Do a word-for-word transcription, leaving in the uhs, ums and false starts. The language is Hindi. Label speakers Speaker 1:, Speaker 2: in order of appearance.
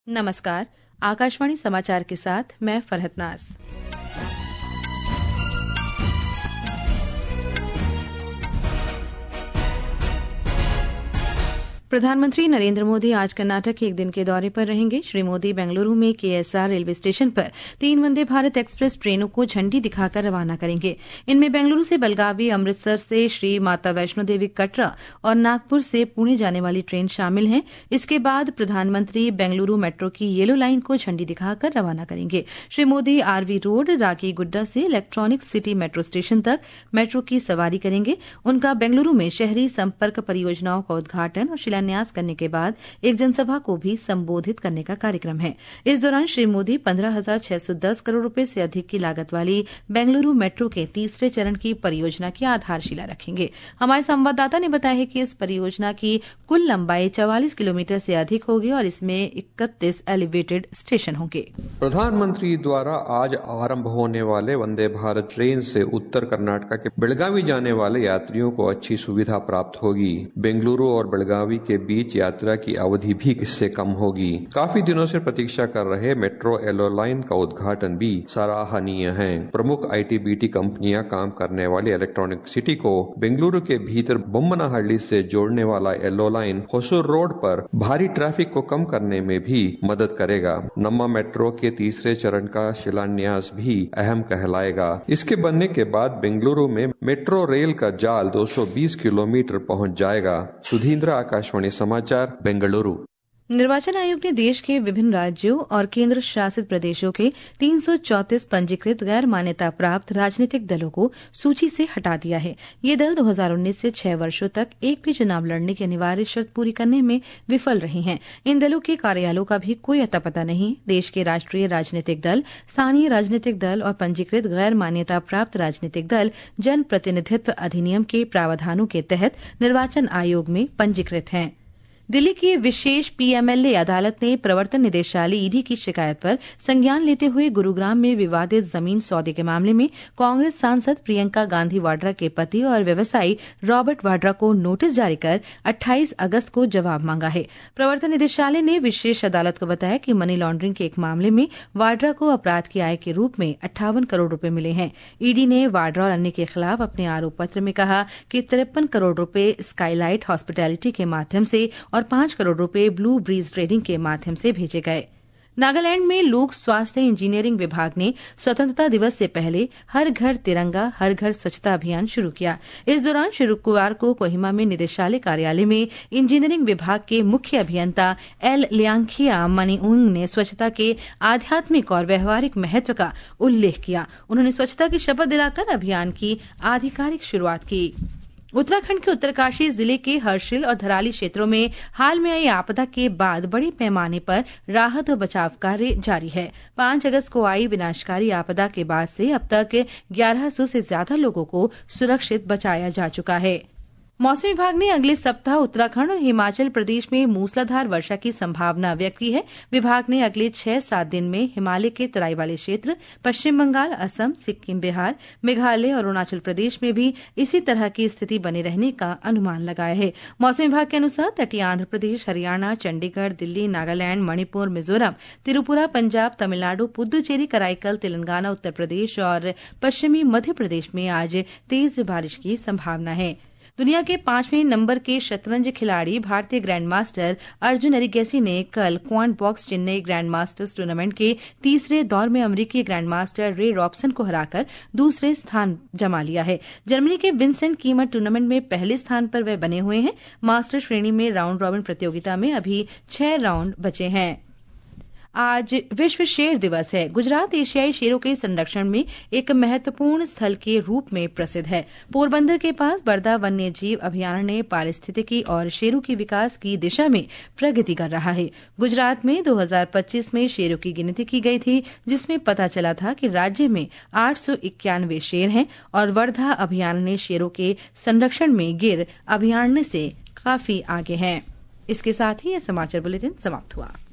Speaker 1: नमस्कार, आकाशवाणी समाचार के साथ मैं फरहत नाज। प्रधानमंत्री नरेंद्र मोदी आज कर्नाटक के एक दिन के दौरे पर रहेंगे। श्री मोदी बेंगलुरु में केएसआर रेलवे स्टेशन पर तीन वंदे भारत एक्सप्रेस ट्रेनों को झंडी दिखाकर रवाना करेंगे। इनमें बेंगलुरु से बेलगावी, अमृतसर से श्री माता वैष्णो देवी कटरा और नागपुर से पुणे जाने वाली ट्रेन शामिल हैं। इसके बाद प्रधानमंत्री बेंगलुरु मेट्रो की येलो लाइन को झंडी दिखाकर रवाना करेंगे। श्री मोदी आरवी रोड, रागी गुड्डा से इलेक्ट्रॉनिक सिटी मेट्रो स्टेशन तक मेट्रो की सवारी करेंगे। उनका बेंगलुरु में शहरी संपर्क परियोजनाओं का उद्घाटन और न्यास करने के बाद एक जनसभा को भी संबोधित करने का कार्यक्रम है। इस दौरान श्री मोदी पंद्रह हजार छह सौ दस करोड़ रुपए से अधिक की लागत वाली बेंगलुरु मेट्रो के तीसरे चरण की परियोजना की आधारशिला रखेंगे। हमारे संवाददाता ने बताया है कि इस परियोजना की कुल लंबाई चवालीस किलोमीटर से अधिक होगी और इसमें इकतीस एलिवेटेड स्टेशन होंगे।
Speaker 2: प्रधानमंत्री द्वारा आज आरंभ होने वाले वंदे भारत ट्रेन से उत्तर कर्नाटक के बेलगावी जाने वाले यात्रियों को अच्छी सुविधा प्राप्त होगी। बेंगलुरु और बेलगावी के बीच यात्रा की अवधि भी इससे कम होगी। काफी दिनों से प्रतीक्षा कर रहे मेट्रो येलो लाइन का उद्घाटन भी सराहनीय है। प्रमुख आईटी-बीटी कंपनियां काम करने वाली इलेक्ट्रॉनिक सिटी को बेंगलुरु के भीतर बोम्मनहल्ली से जोड़ने वाला येलो लाइन होसूर रोड पर भारी ट्रैफिक को कम करने में भी मदद करेगा। नम्मा मेट्रो के तीसरे चरण का शिलान्यास भी अहम कहलाएगा। इसके बनने के बाद बेंगलुरु में मेट्रो रेल का जाल दो सौ बीस किलोमीटर पहुंच जाएगा। सुधींद्र, आकाशवाणी समाचार, बेंगलुरु।
Speaker 1: निर्वाचन आयोग ने देश के विभिन्न राज्यों और केंद्र शासित प्रदेशों के तीन सौ चौंतीस पंजीकृत गैर मान्यता प्राप्त राजनीतिक दलों को सूची से हटा दिया है। ये दल दो हज़ार उन्नीस से छह वर्षों तक एक भी चुनाव लड़ने की अनिवार्य शर्त पूरी करने में विफल रहे हैं। इन दलों के कार्यालयों का भी कोई अता पता नहीं। देश के राष्ट्रीय राजनीतिक दल, स्थानीय राजनीतिक दल और पंजीकृत गैर मान्यता प्राप्त राजनीतिक दल जन प्रतिनिधित्व अधिनियम के प्रावधानों के तहत निर्वाचन आयोग में पंजीकृत हैं। दिल्ली की विशेष पीएमएलए अदालत ने प्रवर्तन निदेशालय ईडी की शिकायत पर संज्ञान लेते हुए गुरुग्राम में विवादित जमीन सौदे के मामले में कांग्रेस सांसद प्रियंका गांधी वाड्रा के पति और व्यवसायी रॉबर्ट वाड्रा को नोटिस जारी कर अट्ठाईस अगस्त को जवाब मांगा है। प्रवर्तन निदेशालय ने विशेष अदालत को बताया कि मनी लॉन्ड्रिंग के एक मामले में वाड्रा को अपराध की आय के रूप में अट्ठावन करोड़ रुपए मिले हैं। ईडी ने वाड्रा और अन्य के खिलाफ अपने आरोप पत्र में कहा कि तिरपन करोड़ रुपए स्काईलाइट हॉस्पिटैलिटी के माध्यम से और पांच करोड़ रुपए ब्लू ब्रीज ट्रेडिंग के माध्यम से भेजे गए। नागालैंड में लोक स्वास्थ्य इंजीनियरिंग विभाग ने स्वतंत्रता दिवस से पहले हर घर तिरंगा हर घर स्वच्छता अभियान शुरू किया। इस दौरान शुक्रवार को कोहिमा में निदेशालय कार्यालय में इंजीनियरिंग विभाग के मुख्य अभियंता एल लियांखिया मनीउंग ने स्वच्छता के आध्यात्मिक और व्यवहारिक महत्व का उल्लेख किया। उन्होंने स्वच्छता की शपथ दिलाकर अभियान की आधिकारिक शुरुआत की। उत्तराखंड के उत्तरकाशी जिले के हर्षिल और धराली क्षेत्रों में हाल में आई आपदा के बाद बड़े पैमाने पर राहत और बचाव कार्य जारी है। पांच अगस्त को आई विनाशकारी आपदा के बाद से अब तक ग्यारह सौ से ज्यादा लोगों को सुरक्षित बचाया जा चुका है। मौसम विभाग ने अगले सप्ताह उत्तराखंड और हिमाचल प्रदेश में मूसलाधार वर्षा की संभावना व्यक्त की है। विभाग ने अगले छह सात दिन में हिमालय के तराई वाले क्षेत्र, पश्चिम बंगाल, असम, सिक्किम, बिहार, मेघालय और अरुणाचल प्रदेश में भी इसी तरह की स्थिति बने रहने का अनुमान लगाया है। मौसम विभाग के अनुसार तटीय आंध्र प्रदेश, हरियाणा, चंडीगढ़, दिल्ली, नागालैंड, मणिपुर, मिजोरम, त्रिपुरा, पंजाब, तमिलनाडु, पुद्दुचेरी, कराईकल, तेलंगाना, उत्तर प्रदेश और पश्चिमी मध्य प्रदेश में आज तेज बारिश की संभावना है। दुनिया के पांचवें नंबर के शतरंज खिलाड़ी भारतीय ग्रैंड मास्टर अर्जुन एरिगैसी ने कल Quant box Chennai grand masters tournament के तीसरे दौर में अमेरिकी ग्रैंड मास्टर रे रॉबसन को हराकर दूसरे स्थान जमा लिया है। जर्मनी के विंसेंट कीमर टूर्नामेंट में पहले स्थान पर वे बने हुए हैं। मास्टर श्रेणी में राउंड रॉबिन प्रतियोगिता में अभी छह राउंड बचे हैं। आज विश्व शेर दिवस है। गुजरात एशियाई शेरों के संरक्षण में एक महत्वपूर्ण स्थल के रूप में प्रसिद्ध है। पोरबंदर के पास बरदा वन्य जीव अभयारण्य पारिस्थितिकी और शेरों के विकास की दिशा में प्रगति कर रहा है। गुजरात में दो हज़ार पच्चीस में शेरों की गिनती की गई थी, जिसमें पता चला था कि राज्य में आठ सौ इक्यानवे शेर हैं और वर्धा अभयारण्य शेरों के संरक्षण में गिर अभयारण्य से काफी आगे है। इसके साथ ही यह समाचार बुलेटिन समाप्त हुआ।